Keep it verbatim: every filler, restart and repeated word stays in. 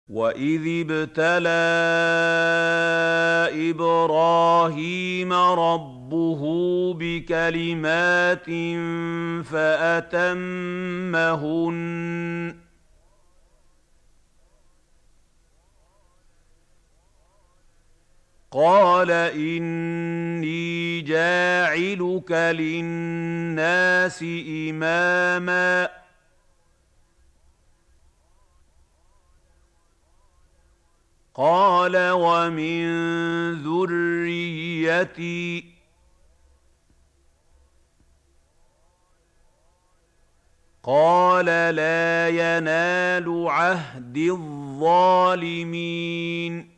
وَإِذِ ابْتَلَىٰ إِبْرَاهِيمَ رَبُّهُ بِكَلِمَاتٍ فَأَتَمَّهُنَّ ۖ قَالَ إِنِّي جَاعِلُكَ لِلنَّاسِ إِمَامًا ۖ قَالَ وَمِن ذُرِّيَّتِي ۖ قَالَ لَا يَنَالُ عَهْدِي الظَّالِمِينَ